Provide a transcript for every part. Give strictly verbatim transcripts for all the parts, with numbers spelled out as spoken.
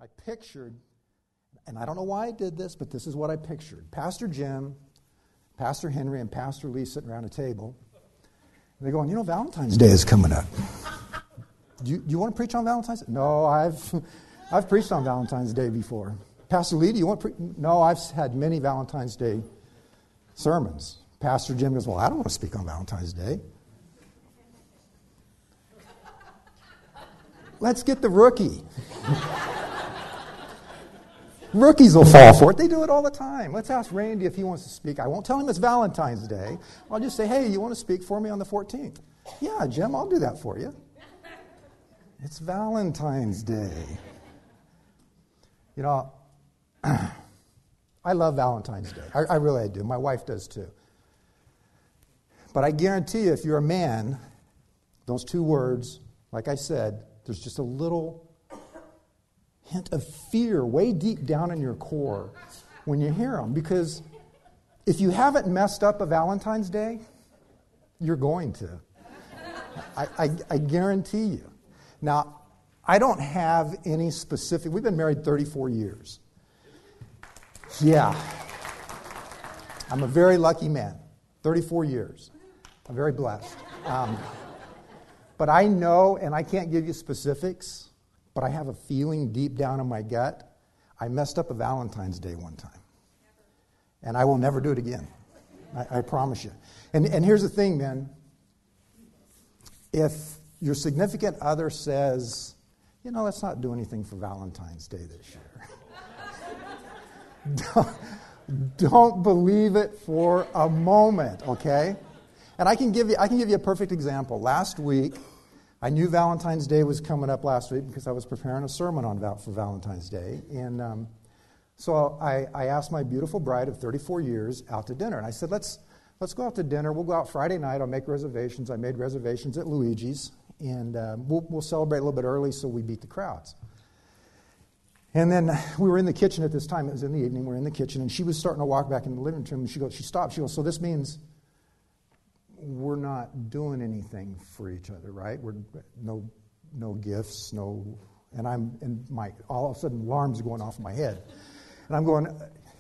I pictured, and I don't know why I did this, but this is what I pictured. Pastor Jim, Pastor Henry, and Pastor Lee sitting around a table. And they're going, you know, Valentine's Day is coming up. Do you, do you want to preach on Valentine's Day? No, I've I've preached on Valentine's Day before. Pastor Lee, do you want to preach? No, I've had many Valentine's Day sermons. Pastor Jim goes, well, I don't want to speak on Valentine's Day. Let's get the rookie. Rookies will fall for it. They do it all the time. Let's ask Randy if he wants to speak. I won't tell him it's Valentine's Day. I'll just say, hey, you want to speak for me on the fourteenth? Yeah, Jim, I'll do that for you. It's Valentine's Day. You know, I love Valentine's Day. I, I really do. My wife does too. But I guarantee you, if you're a man, those two words, like I said, there's just a little hint of fear way deep down in your core when you hear them. Because if you haven't messed up a Valentine's Day, you're going to. I, I, I guarantee you. Now, I don't have any specific... We've been married thirty-four years. Yeah. I'm a very lucky man. thirty-four years. I'm very blessed. Um, but I know, and I can't give you specifics, but I have a feeling deep down in my gut, I messed up a Valentine's Day one time. And I will never do it again. I, I promise you. And, and here's the thing, man. If your significant other says, you know, let's not do anything for Valentine's Day this year. don't, don't believe it for a moment, okay? And I can give you I can give you a perfect example. Last week, I knew Valentine's Day was coming up last week because I was preparing a sermon on for Valentine's Day. And um, so I, I asked my beautiful bride of thirty-four years out to dinner. And I said, let's let's go out to dinner. We'll go out Friday night. I'll make reservations. I made reservations at Luigi's. And uh, we'll, we'll celebrate a little bit early so we beat the crowds. And then we were in the kitchen at this time. It was in the evening. We were in the kitchen. And she was starting to walk back in the living room. And she goes, she stopped. She goes, so this means we're not doing anything for each other, right? We're no no gifts, no... And I'm, and my, all of a sudden, alarms are going off in my head. And I'm going,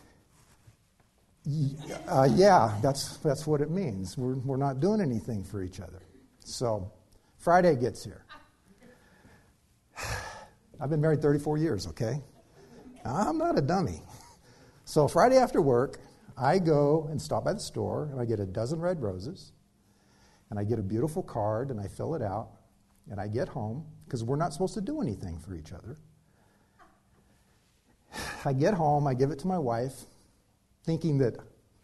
uh, yeah, that's that's what it means. We're we're not doing anything for each other. So... Friday gets here. I've been married thirty-four years, okay? I'm not a dummy. So Friday after work, I go and stop by the store, and I get a dozen red roses, and I get a beautiful card, and I fill it out, and I get home, because we're not supposed to do anything for each other. I get home, I give it to my wife, thinking that,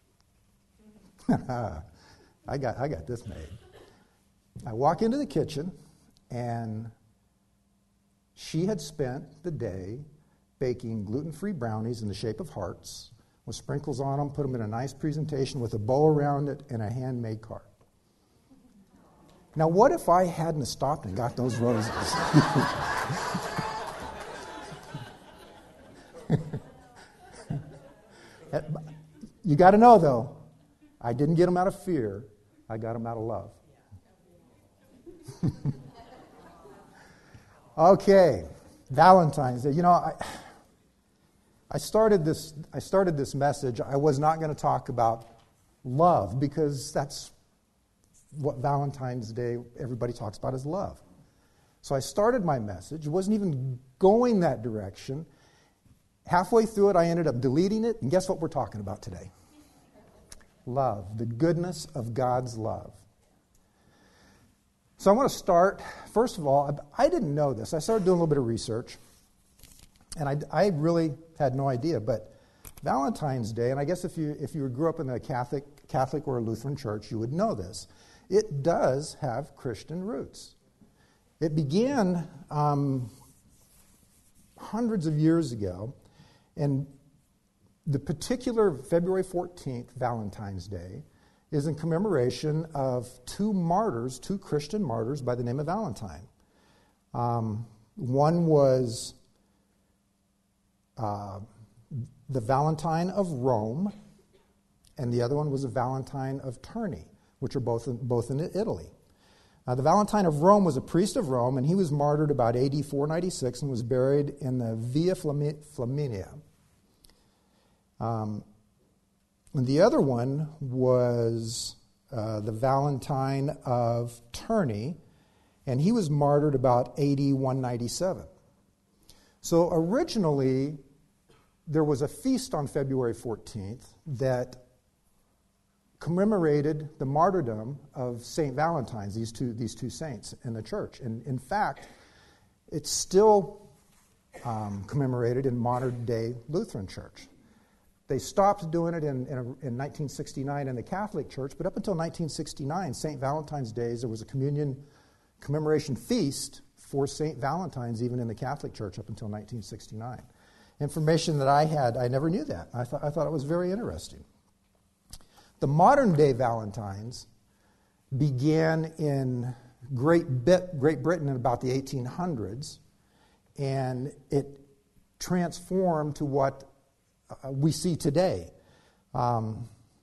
I got I got this made. I walk into the kitchen, and she had spent the day baking gluten-free brownies in the shape of hearts with sprinkles on them, put them in a nice presentation with a bow around it and a handmade card. Now, what if I hadn't stopped and got those roses? You got to know, though, I didn't get them out of fear. I got them out of love. Okay, Valentine's Day. You know, I, I started this. I started this message. I was not going to talk about love because that's what Valentine's Day everybody talks about is love. So I started my message. It wasn't even going that direction. Halfway through it, I ended up deleting it, and guess what we're talking about today? Love, the goodness of God's love. So I want to start, first of all, I didn't know this. I started doing a little bit of research, and I, I really had no idea, but Valentine's Day, and I guess if you if you grew up in a Catholic, Catholic or a Lutheran church, you would know this. It does have Christian roots. It began um, hundreds of years ago, and the particular February fourteenth, Valentine's Day, is in commemoration of two martyrs, two Christian martyrs by the name of Valentine. Um, one was uh, the Valentine of Rome, and the other one was a Valentine of Terni, which are both in, both in Italy. Uh, the Valentine of Rome was a priest of Rome, and he was martyred about A D four ninety-six and was buried in the Via Flami- Flaminia. Um, and the other one was uh, the Valentine of Terni, and he was martyred about A D one ninety-seven. So originally, there was a feast on February fourteenth that commemorated the martyrdom of Saint Valentine's, these two, these two saints in the church. And in fact, it's still um, commemorated in modern-day Lutheran Church. They stopped doing it in, in, a, in nineteen sixty-nine in the Catholic Church, but up until nineteen sixty-nine, Saint Valentine's Day, there was a communion commemoration feast for Saint Valentine's even in the Catholic Church up until nineteen sixty-nine. Information that I had, I never knew that. I thought I thought it was very interesting. The modern-day Valentines began in Great, Bit, Great Britain in about the eighteen hundreds, and it transformed to what uh, we see today. Um,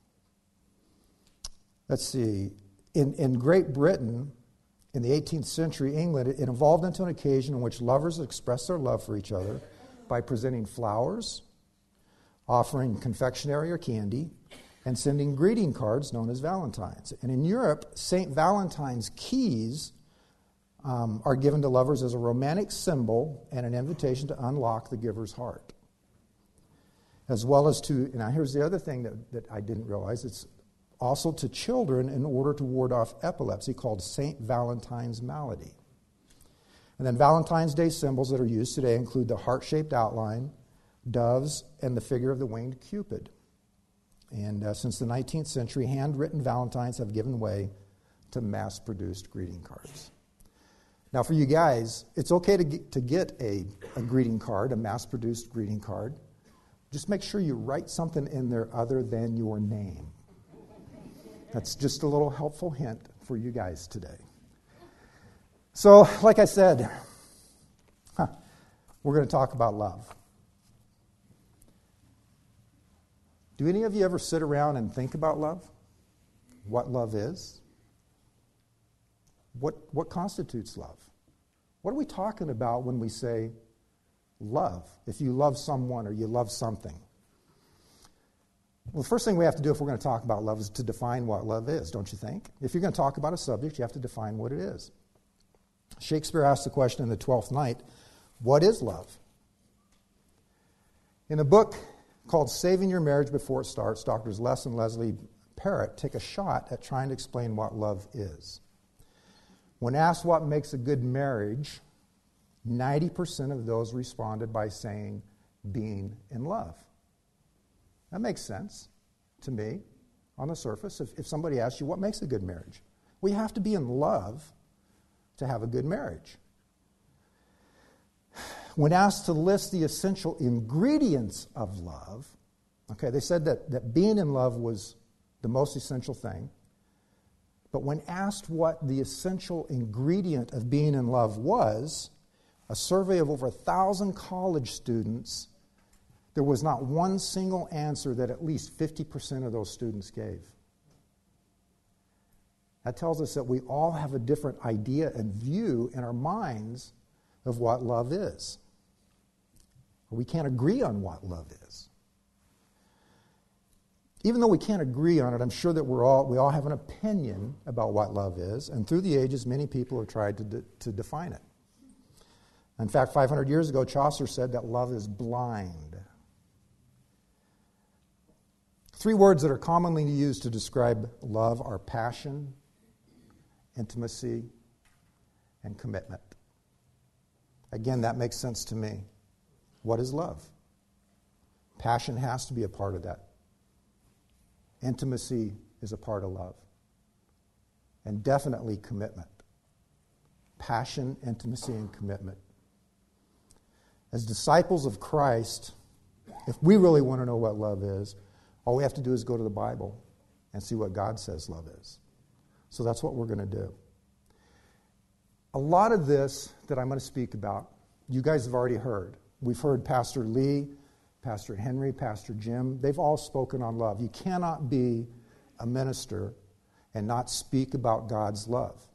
let's see. In, in Great Britain, in the eighteenth century England, it, it evolved into an occasion in which lovers expressed their love for each other by presenting flowers, offering confectionery or candy, and sending greeting cards known as Valentines. And in Europe, Saint Valentine's keys um, are given to lovers as a romantic symbol and an invitation to unlock the giver's heart. As well as to, now here's the other thing that, that I didn't realize, it's also to children in order to ward off epilepsy, called Saint Valentine's malady. And then Valentine's Day symbols that are used today include the heart-shaped outline, doves, and the figure of the winged Cupid. And uh, since the nineteenth century, handwritten Valentines have given way to mass-produced greeting cards. Now, for you guys, it's okay to get, to get a, a greeting card, a mass-produced greeting card. Just make sure you write something in there other than your name. That's just a little helpful hint for you guys today. So, like I said, huh, we're going to talk about love. Do any of you ever sit around and think about love? What love is? What, what constitutes love? What are we talking about when we say love? If you love someone or you love something. Well, the first thing we have to do if we're going to talk about love is to define what love is, don't you think? If you're going to talk about a subject, you have to define what it is. Shakespeare asked the question in the Twelfth Night, what is love? In a book called Saving Your Marriage Before It Starts, Doctors Les and Leslie Parrott take a shot at trying to explain what love is. When asked what makes a good marriage, ninety percent of those responded by saying being in love. That makes sense to me on the surface. If, if somebody asks you what makes a good marriage, well, you have to be in love to have a good marriage. When asked to list the essential ingredients of love, okay, they said that, that being in love was the most essential thing. But when asked what the essential ingredient of being in love was, a survey of over a thousand college students, there was not one single answer that at least fifty percent of those students gave. That tells us that we all have a different idea and view in our minds of what love is. We can't agree on what love is. Even though we can't agree on it, I'm sure that we're all, we all have an opinion about what love is, and through the ages, many people have tried to, de- to define it. In fact, five hundred years ago, Chaucer said that love is blind. Three words that are commonly used to describe love are passion, intimacy, and commitment. Again, that makes sense to me. What is love? Passion has to be a part of that. Intimacy is a part of love. And definitely commitment. Passion, intimacy, and commitment. As disciples of Christ, if we really want to know what love is, all we have to do is go to the Bible and see what God says love is. So that's what we're going to do. A lot of this that I'm going to speak about, you guys have already heard. We've heard Pastor Lee, Pastor Henry, Pastor Jim. They've all spoken on love. You cannot be a minister and not speak about God's love.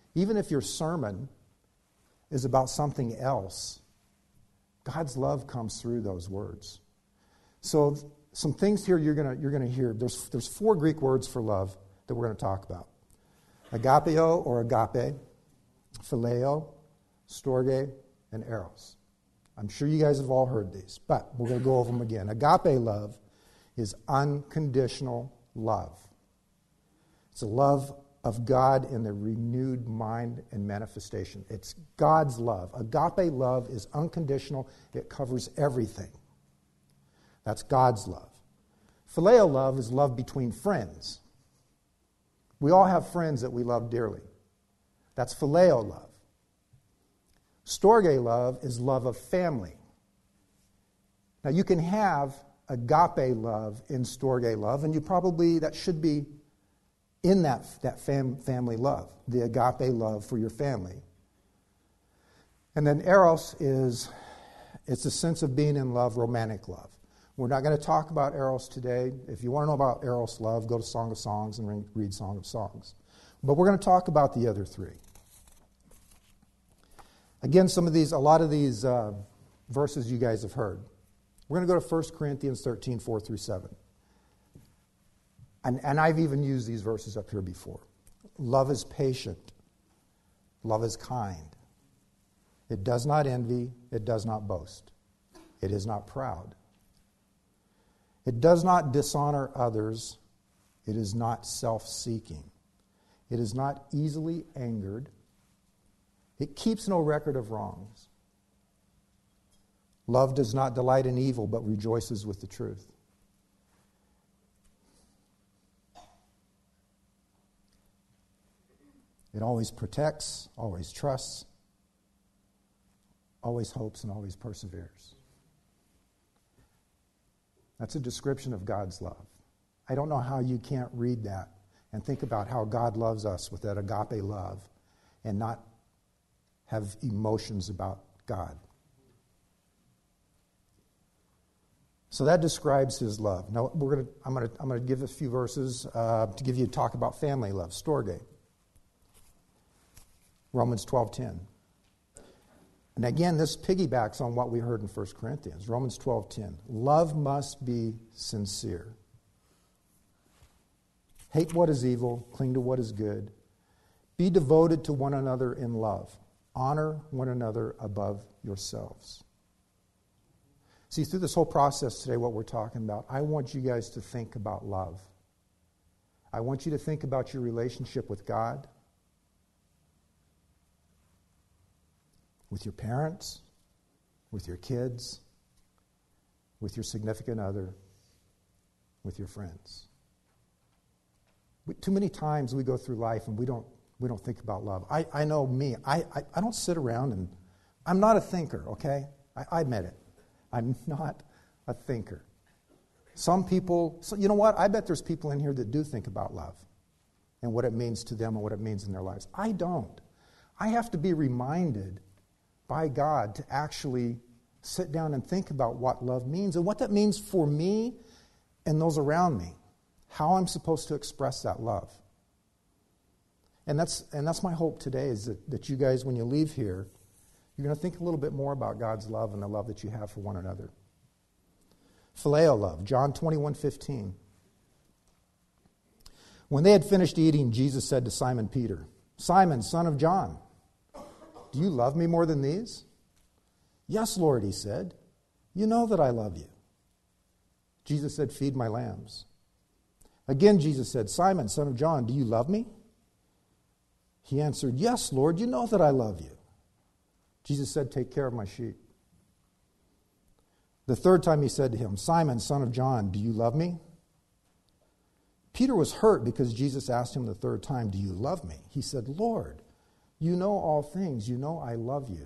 Even if your sermon is about something else, God's love comes through those words. So some things here you're going you're going to hear. There's, there's four Greek words for love that we're going to talk about. Agapeo or agape, phileo, storge, and eros. I'm sure you guys have all heard these, but we're going to go over them again. Agape love is unconditional love. It's a love of God in the renewed mind and manifestation. It's God's love. Agape love is unconditional. It covers everything. That's God's love. Phileo love is love between friends. We all have friends that we love dearly. That's phileo love. Storge love is love of family. Now you can have agape love in storge love, and you probably, that should be in that, that fam, family love, the agape love for your family. And then eros is, it's a sense of being in love, romantic love. We're not going to talk about eros today. If you want to know about eros love, go to Song of Songs and read Song of Songs. But we're going to talk about the other three. Again, some of these, a lot of these uh, verses you guys have heard. We're going to go to First Corinthians thirteen, four through seven. And, and I've even used these verses up here before. Love is patient. Love is kind. It does not envy. It does not boast. It is not proud. It does not dishonor others. It is not self-seeking. It is not easily angered. It keeps no record of wrongs. Love does not delight in evil, but rejoices with the truth. It always protects, always trusts, always hopes, and always perseveres. That's a description of God's love. I don't know how you can't read that and think about how God loves us with that agape love and not have emotions about God. So that describes his love. Now we're going to. I'm going to. I'm going to give a few verses uh, to give you a talk about family love. Storge. Romans twelve ten. And again, this piggybacks on what we heard in First Corinthians. Romans twelve ten. Love must be sincere. Hate what is evil, cling to what is good. Be devoted to one another in love. Honor one another above yourselves. See, through this whole process today, what we're talking about, I want you guys to think about love. I want you to think about your relationship with God, with your parents, with your kids, with your significant other, with your friends. We, too many times we go through life and we don't we don't think about love. I, I know me. I, I, I don't sit around and... I'm not a thinker, okay? I, I admit it. I'm not a thinker. Some people... So you know what? I bet there's people in here that do think about love and what it means to them and what it means in their lives. I don't. I have to be reminded by God to actually sit down and think about what love means and what that means for me and those around me. How I'm supposed to express that love. And that's and that's my hope today, is that, that you guys, when you leave here, you're going to think a little bit more about God's love and the love that you have for one another. Phileo love, John twenty-one fifteen. When they had finished eating, Jesus said to Simon Peter, Simon, son of John, do you love me more than these? Yes, Lord, he said. You know that I love you. Jesus said, feed my lambs. Again, Jesus said, Simon, son of John, do you love me? He answered, yes, Lord, you know that I love you. Jesus said, take care of my sheep. The third time he said to him, Simon, son of John, do you love me? Peter was hurt because Jesus asked him the third time, do you love me? He said, Lord, you know all things. You know I love you.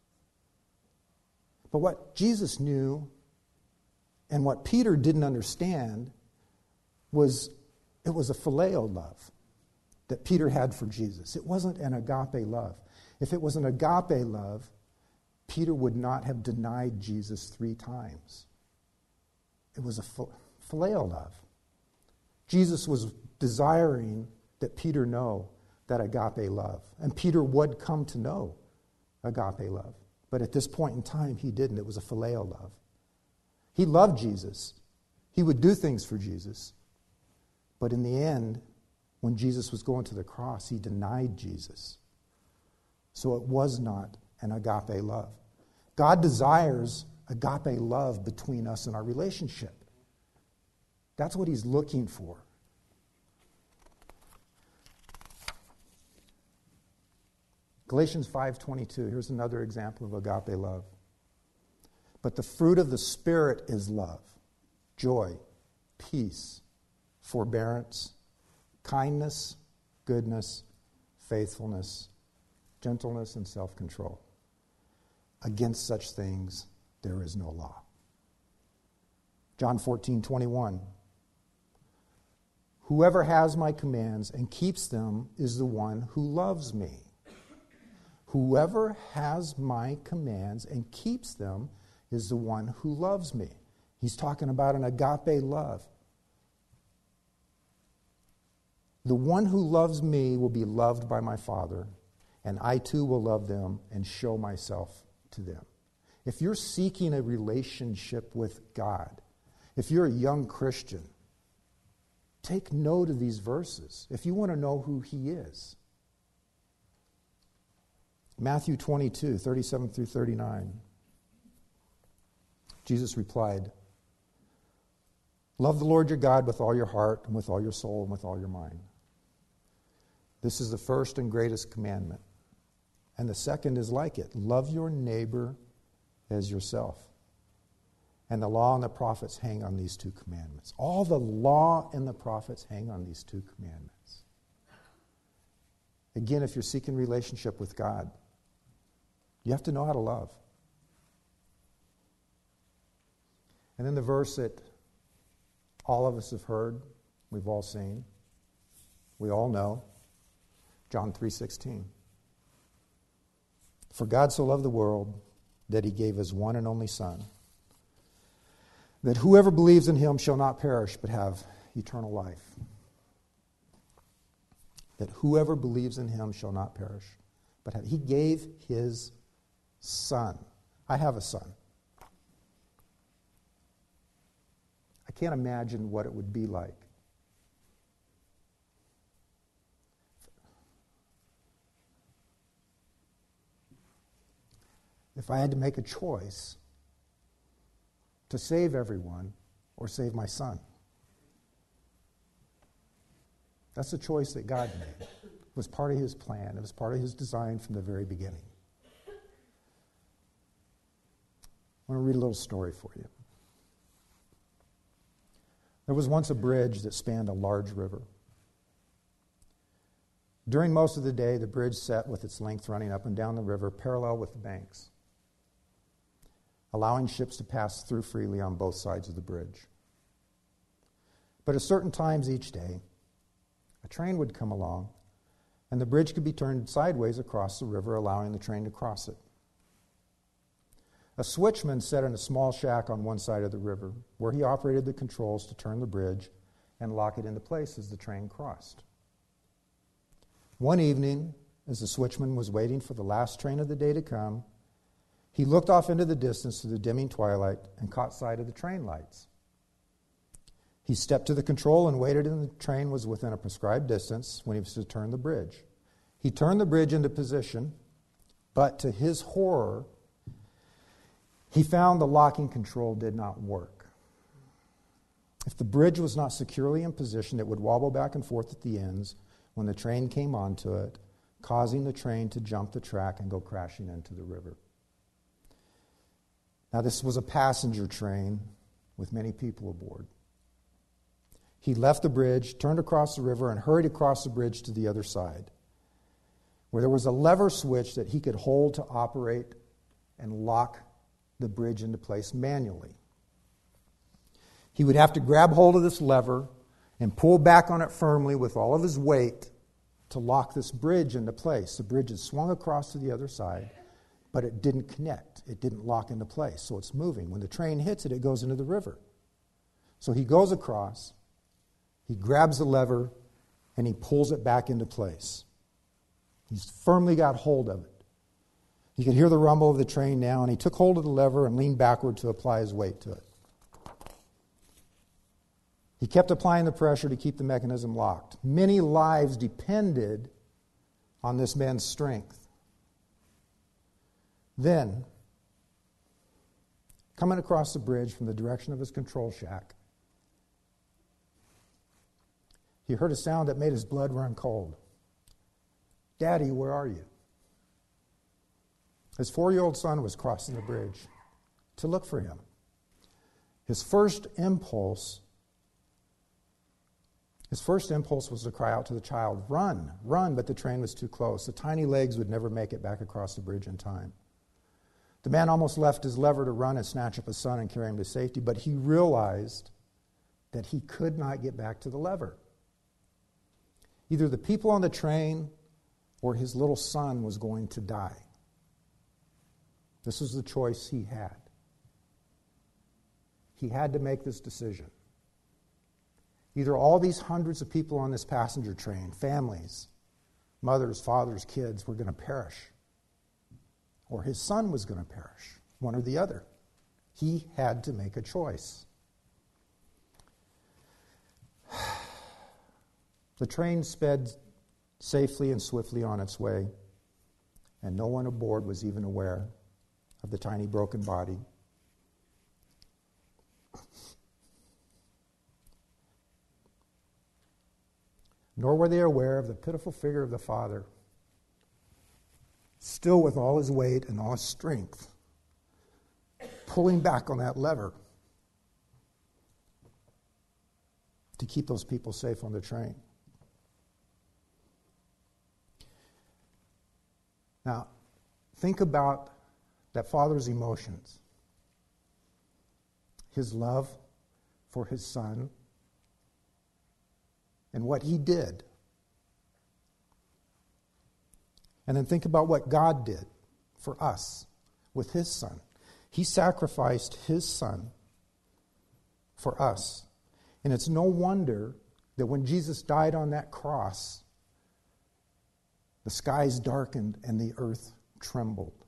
But what Jesus knew and what Peter didn't understand was it was a phileo love that Peter had for Jesus. It wasn't an agape love. If it was an agape love, Peter would not have denied Jesus three times. It was a phileo love. Jesus was desiring that Peter know that agape love. And Peter would come to know agape love. But at this point in time, he didn't. It was a phileo love. He loved Jesus. He would do things for Jesus. But in the end, when Jesus was going to the cross, he denied Jesus. So it was not an agape love. God desires agape love between us in our relationship. That's what he's looking for. Galatians five twenty-two, here's another example of agape love. But the fruit of the Spirit is love, joy, peace, forbearance, kindness, goodness, faithfulness, gentleness, and self-control. Against such things there is no law. John fourteen twenty-one. Whoever has my commands and keeps them is the one who loves me. Whoever has my commands and keeps them is the one who loves me. He's talking about an agape love. The one who loves me will be loved by my Father, and I too will love them and show myself to them. If you're seeking a relationship with God, if you're a young Christian, take note of these verses if you want to know who he is. Matthew twenty-two, thirty-seven through thirty-nine. Jesus replied, love the Lord your God with all your heart and with all your soul and with all your mind. This is the first and greatest commandment. And the second is like it. Love your neighbor as yourself. And the law and the prophets hang on these two commandments. All the law and the prophets hang on these two commandments. Again, if you're seeking relationship with God, you have to know how to love. And then the verse that all of us have heard, we've all seen, we all know, John three sixteen. For God so loved the world that he gave his one and only Son, that whoever believes in him shall not perish but have eternal life. That whoever believes in him shall not perish but have. He gave his Son. I have a son. I can't imagine what it would be like if I had to make a choice to save everyone or save my son. That's a choice that God made. It was part of his plan. It was part of his design from the very beginning. I want to read a little story for you. There was once a bridge that spanned a large river. During most of the day, the bridge sat with its length running up and down the river parallel with the banks, allowing ships to pass through freely on both sides of the bridge. But at certain times each day, a train would come along, and the bridge could be turned sideways across the river, allowing the train to cross it. A switchman sat in a small shack on one side of the river, where he operated the controls to turn the bridge and lock it into place as the train crossed. One evening, as the switchman was waiting for the last train of the day to come, he looked off into the distance to the dimming twilight and caught sight of the train lights. He stepped to the control and waited until the train was within a prescribed distance when he was to turn the bridge. He turned the bridge into position, but to his horror, he found the locking control did not work. If the bridge was not securely in position, it would wobble back and forth at the ends when the train came onto it, causing the train to jump the track and go crashing into the river. Now, this was a passenger train with many people aboard. He left the bridge, turned across the river, and hurried across the bridge to the other side, where there was a lever switch that he could hold to operate and lock the bridge into place manually. He would have to grab hold of this lever and pull back on it firmly with all of his weight to lock this bridge into place. The bridge had swung across to the other side, but it didn't connect. It didn't lock into place, so it's moving. When the train hits it, it goes into the river. So he goes across, he grabs the lever, and he pulls it back into place. He's firmly got hold of it. He could hear the rumble of the train now, and he took hold of the lever and leaned backward to apply his weight to it. He kept applying the pressure to keep the mechanism locked. Many lives depended on this man's strength. Then, coming across the bridge from the direction of his control shack, he heard a sound that made his blood run cold. "Daddy, where are you?" His four-year-old son was crossing the bridge to look for him. His first impulse, his first impulse was to cry out to the child, "Run, run," but the train was too close. The tiny legs would never make it back across the bridge in time. The man almost left his lever to run and snatch up his son and carry him to safety, but he realized that he could not get back to the lever. Either the people on the train or his little son was going to die. This was the choice he had. He had to make this decision. Either all these hundreds of people on this passenger train, families, mothers, fathers, kids, were going to perish, or his son was going to perish, one or the other. He had to make a choice. The train sped safely and swiftly on its way, and no one aboard was even aware of the tiny broken body. Nor were they aware of the pitiful figure of the father, still with all his weight and all his strength, pulling back on that lever to keep those people safe on the train. Now, think about that father's emotions. His love for his son and what he did. And then think about what God did for us with his son. He sacrificed his son for us. And it's no wonder that when Jesus died on that cross, the skies darkened and the earth trembled.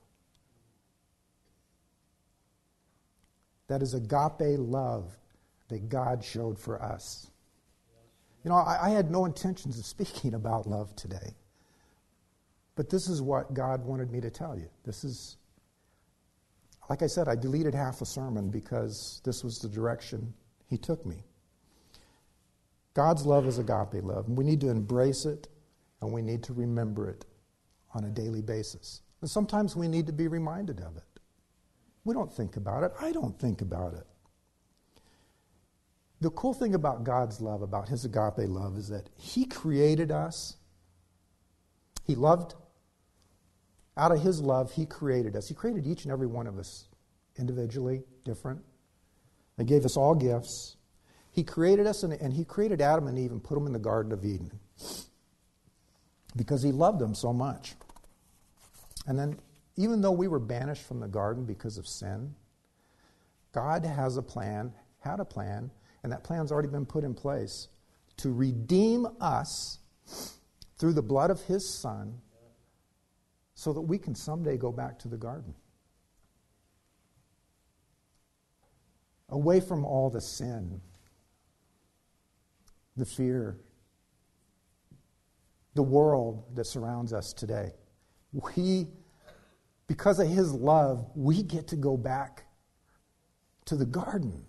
That is agape love that God showed for us. You know, I, I had no intentions of speaking about love today. But this is what God wanted me to tell you. This is, like I said, I deleted half a sermon because this was the direction he took me. God's love is agape love, and we need to embrace it, and we need to remember it on a daily basis. And sometimes we need to be reminded of it. We don't think about it. I don't think about it. The cool thing about God's love, about his agape love, is that he created us. He loved. Out of his love, he created us. He created each and every one of us individually, different. He gave us all gifts. He created us, and, and he created Adam and Eve and put them in the Garden of Eden because he loved them so much. And then, even though we were banished from the garden because of sin, God has a plan, had a plan, and that plan's already been put in place to redeem us through the blood of his son so that we can someday go back to the garden. Away from all the sin, the fear, the world that surrounds us today. We, because of his love, we get to go back to the garden.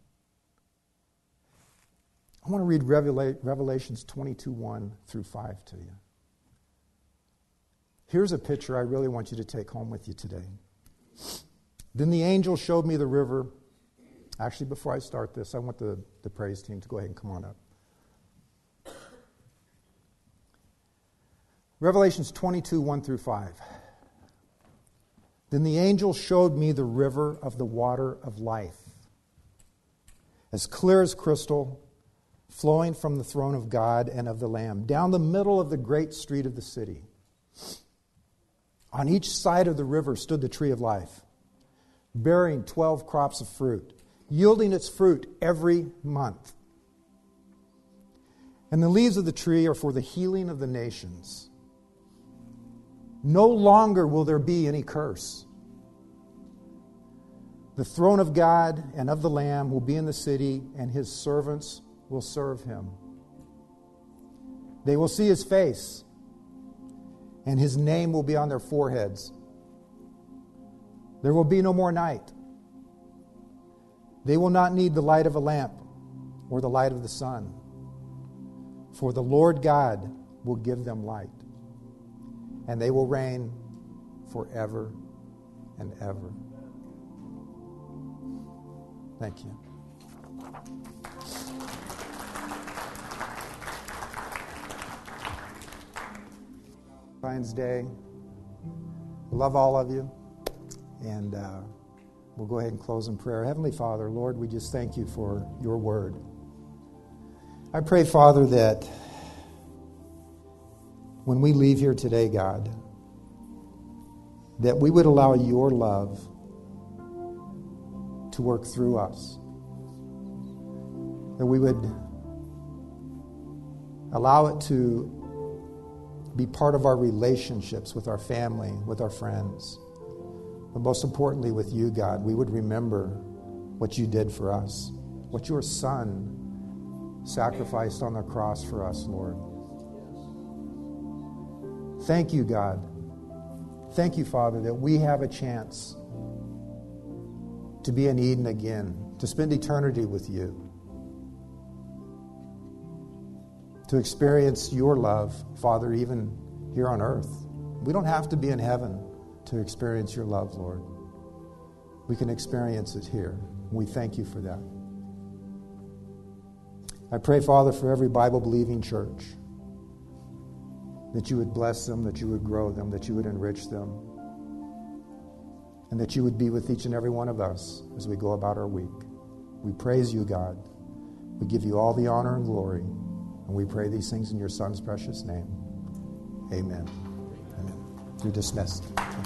I want to read Revela- Revelations twenty-two, one through five to you. Here's a picture I really want you to take home with you today. Then the angel showed me the river. Actually, before I start this, I want the, the praise team to go ahead and come on up. Revelations twenty-two, one through five. Then the angel showed me the river of the water of life, as clear as crystal, flowing from the throne of God and of the Lamb, down the middle of the great street of the city. On each side of the river stood the tree of life, bearing twelve crops of fruit, yielding its fruit every month. And the leaves of the tree are for the healing of the nations. No longer will there be any curse. The throne of God and of the Lamb will be in the city, and his servants will serve him. They will see his face, and his name will be on their foreheads. There will be no more night. They will not need the light of a lamp or the light of the sun, for the Lord God will give them light, and they will reign forever and ever. Thank you. Valentine's Day. Love all of you. And uh, we'll go ahead and close in prayer. Heavenly Father, Lord, we just thank you for your word. I pray, Father, that when we leave here today, God, that we would allow your love to work through us. That we would allow it to be part of our relationships with our family, with our friends. But most importantly, with you, God, we would remember what you did for us, what your Son sacrificed on the cross for us, Lord. Thank you, God. Thank you, Father, that we have a chance to be in Eden again, to spend eternity with you, to experience your love, Father, even here on earth. We don't have to be in heaven to experience your love, Lord. We can experience it here. We thank you for that. I pray, Father, for every Bible-believing church, that you would bless them, that you would grow them, that you would enrich them, and that you would be with each and every one of us as we go about our week. We praise you, God. We give you all the honor and glory, and we pray these things in your Son's precious name. Amen. Amen. You're dismissed.